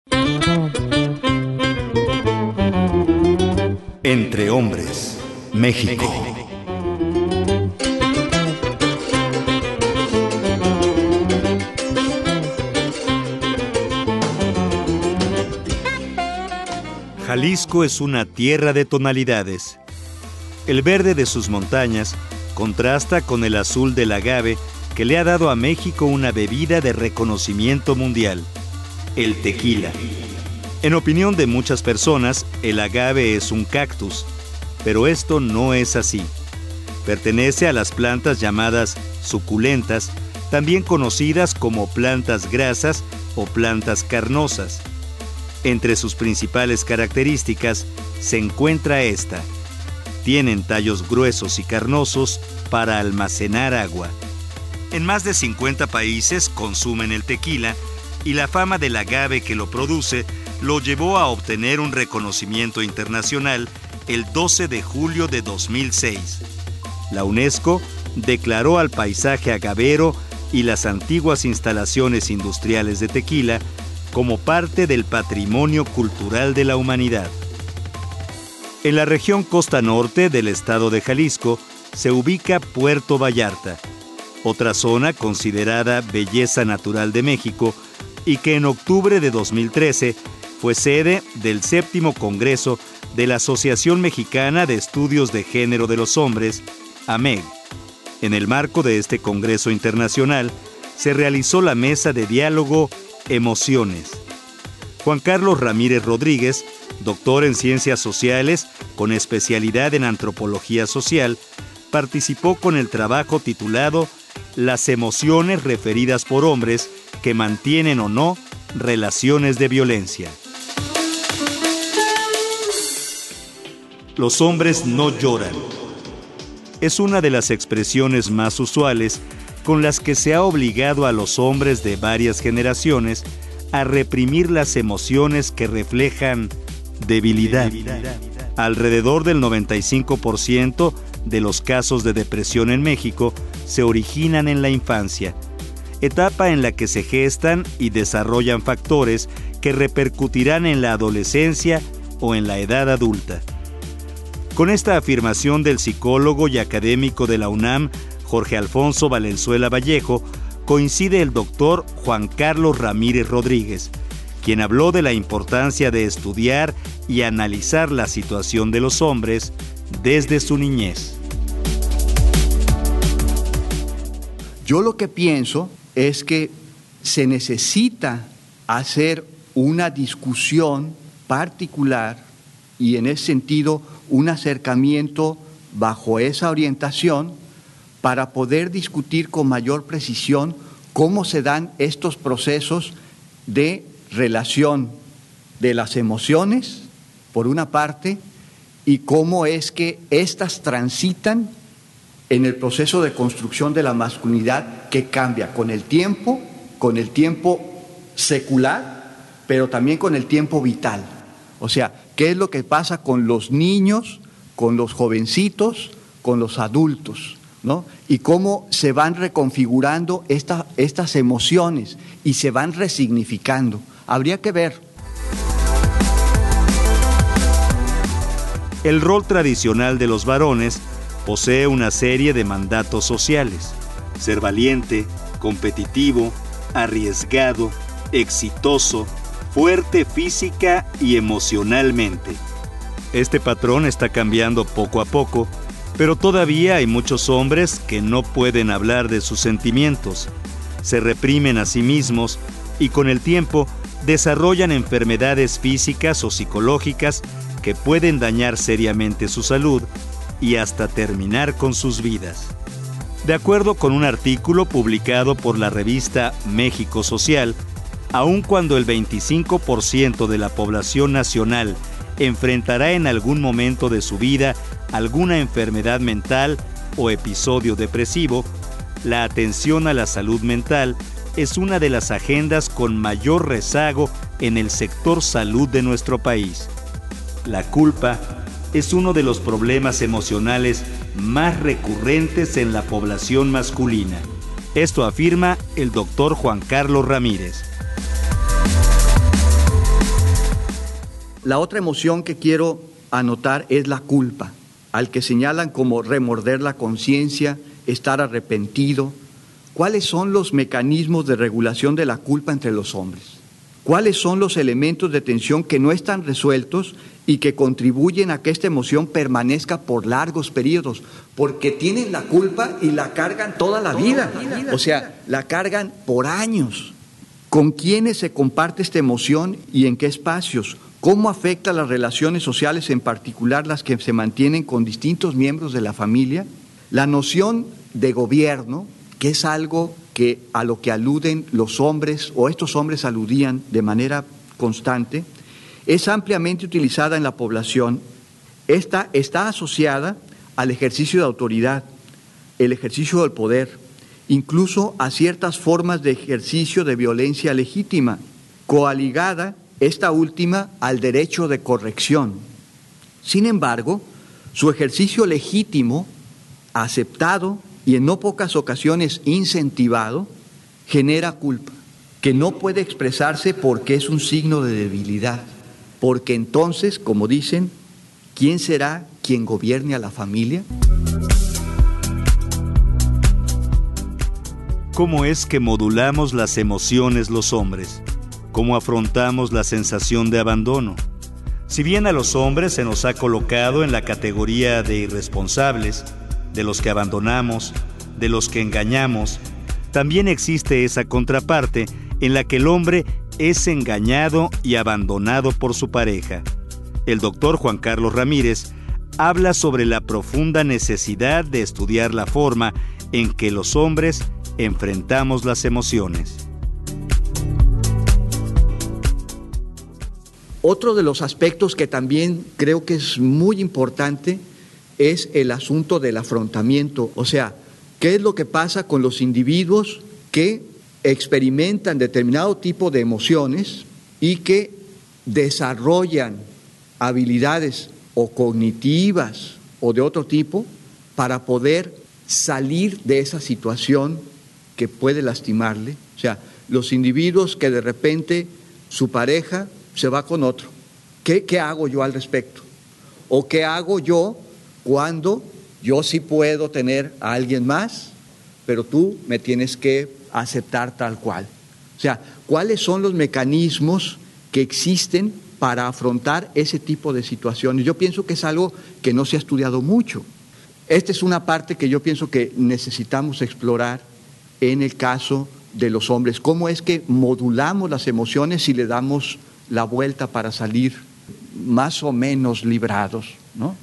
Entre hombres, México. Jalisco es una tierra de tonalidades. El verde de sus montañas contrasta con el azul del agave que le ha dado a México una bebida de reconocimiento mundial, el tequila. En opinión de muchas personas, el agave es un cactus, pero esto no es así. Pertenece a las plantas llamadas suculentas, también conocidas como plantas grasas o plantas carnosas. Entre sus principales características se encuentra esta: tienen tallos gruesos y carnosos para almacenar agua. En más de 50 países consumen el tequila y la fama del agave que lo produce lo llevó a obtener un reconocimiento internacional el 12 de julio de 2006. La UNESCO declaró al paisaje agavero y las antiguas instalaciones industriales de tequila como parte del patrimonio cultural de la humanidad. En la región costa norte del estado de Jalisco se ubica Puerto Vallarta, otra zona considerada belleza natural de México y que en octubre de 2013 fue sede del 7º Congreso de la Asociación Mexicana de Estudios de Género de los Hombres, AMEG. En el marco de este Congreso Internacional se realizó la mesa de diálogo Emociones. Juan Carlos Ramírez Rodríguez, doctor en Ciencias Sociales con especialidad en Antropología Social, participó con el trabajo titulado Las emociones referidas por hombres que mantienen o no relaciones de violencia. Los hombres no lloran. Es una de las expresiones más usuales con las que se ha obligado a los hombres de varias generaciones a reprimir las emociones que reflejan debilidad. Alrededor del 95% de los casos de depresión en México se originan en la infancia, etapa en la que se gestan y desarrollan factores que repercutirán en la adolescencia o en la edad adulta. Con esta afirmación del psicólogo y académico de la UNAM, Jorge Alfonso Valenzuela Vallejo, coincide el doctor Juan Carlos Ramírez Rodríguez, quien habló de la importancia de estudiar y analizar la situación de los hombres desde su niñez. Yo lo que pienso es que se necesita hacer una discusión particular y en ese sentido un acercamiento bajo esa orientación para poder discutir con mayor precisión cómo se dan estos procesos de relación de las emociones, por una parte, y cómo es que éstas transitan en el proceso de construcción de la masculinidad que cambia con el tiempo secular, pero también con el tiempo vital. O sea, ¿qué es lo que pasa con los niños, con los jovencitos, con los adultos, ¿no? Y cómo se van reconfigurando estas emociones y se van resignificando. Habría que ver. El rol tradicional de los varones posee una serie de mandatos sociales: ser valiente, competitivo, arriesgado, exitoso, fuerte física y emocionalmente. Este patrón está cambiando poco a poco, pero todavía hay muchos hombres que no pueden hablar de sus sentimientos, se reprimen a sí mismos y con el tiempo desarrollan enfermedades físicas o psicológicas que pueden dañar seriamente su salud y hasta terminar con sus vidas. De acuerdo con un artículo publicado por la revista México Social, aun cuando el 25% de la población nacional enfrentará en algún momento de su vida alguna enfermedad mental o episodio depresivo, la atención a la salud mental es una de las agendas con mayor rezago en el sector salud de nuestro país. La culpa es uno de los problemas emocionales más recurrentes en la población masculina. Esto afirma el doctor Juan Carlos Ramírez. La otra emoción que quiero anotar es la culpa, al que señalan como remorder la conciencia, estar arrepentido. ¿Cuáles son los mecanismos de regulación de la culpa entre los hombres? ¿Cuáles son los elementos de tensión que no están resueltos y que contribuyen a que esta emoción permanezca por largos periodos? Porque tienen la culpa y la cargan toda la vida. O sea, la cargan por años. ¿Con quiénes se comparte esta emoción y en qué espacios? ¿Cómo afecta las relaciones sociales, en particular las que se mantienen con distintos miembros de la familia? La noción de gobierno, que es algo que a lo que aluden los hombres, o estos hombres aludían de manera constante, es ampliamente utilizada en la población. Esta está asociada al ejercicio de autoridad, el ejercicio del poder, incluso a ciertas formas de ejercicio de violencia legítima, coaligada esta última al derecho de corrección. Sin embargo, su ejercicio legítimo, aceptado y en no pocas ocasiones incentivado, genera culpa, que no puede expresarse porque es un signo de debilidad, porque entonces, como dicen, ¿quién será quien gobierne a la familia? ¿Cómo es que modulamos las emociones los hombres? ¿Cómo afrontamos la sensación de abandono? Si bien a los hombres se nos ha colocado en la categoría de irresponsables, de los que abandonamos, de los que engañamos, también existe esa contraparte en la que el hombre es engañado y abandonado por su pareja. El doctor Juan Carlos Ramírez habla sobre la profunda necesidad de estudiar la forma en que los hombres enfrentamos las emociones. Otro de los aspectos que también creo que es muy importante es el asunto del afrontamiento, o sea, ¿qué es lo que pasa con los individuos que experimentan determinado tipo de emociones y que desarrollan habilidades o cognitivas o de otro tipo para poder salir de esa situación que puede lastimarle? O sea, los individuos que de repente su pareja se va con otro, ¿qué hago yo al respecto? ¿O qué hago yo cuando yo sí puedo tener a alguien más, pero tú me tienes que aceptar tal cual? O sea, ¿cuáles son los mecanismos que existen para afrontar ese tipo de situaciones? Yo pienso que es algo que no se ha estudiado mucho. Esta es una parte que yo pienso que necesitamos explorar en el caso de los hombres. ¿Cómo es que modulamos las emociones y le damos la vuelta para salir más o menos librados, ¿no?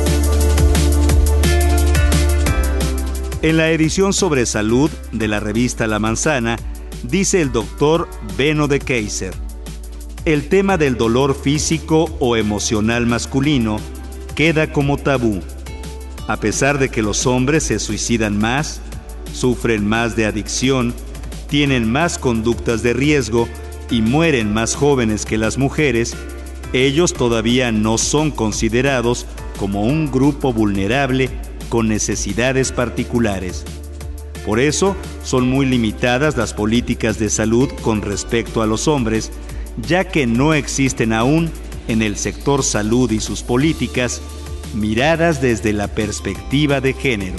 En la edición sobre salud de la revista La Manzana, dice el doctor Benno de Keyser: el tema del dolor físico o emocional masculino queda como tabú. A pesar de que los hombres se suicidan más, sufren más de adicción, tienen más conductas de riesgo y mueren más jóvenes que las mujeres, ellos todavía no son considerados como un grupo vulnerable con necesidades particulares. Por eso son muy limitadas las políticas de salud con respecto a los hombres, ya que no existen aún en el sector salud y sus políticas miradas desde la perspectiva de género.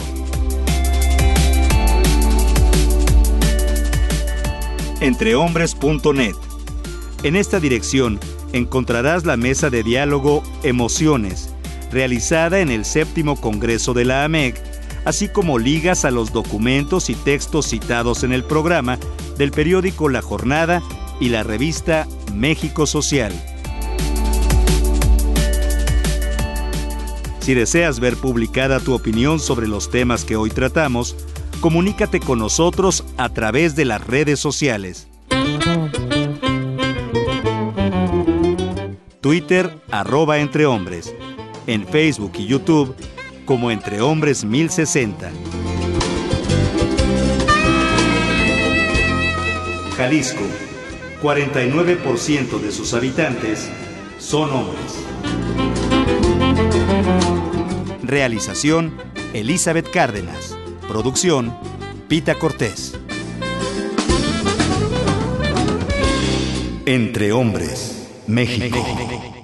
Entrehombres.net. En esta dirección encontrarás la mesa de diálogo Emociones, realizada en el 7º Congreso de la AMEC, así como ligas a los documentos y textos citados en el programa del periódico La Jornada y la revista México Social. Si deseas ver publicada tu opinión sobre los temas que hoy tratamos, comunícate con nosotros a través de las redes sociales. Twitter, @entrehombres. En Facebook y YouTube, como Entre Hombres 1060. Jalisco, 49% de sus habitantes son hombres. Realización, Elizabeth Cárdenas. Producción, Pita Cortés. Entre Hombres, México.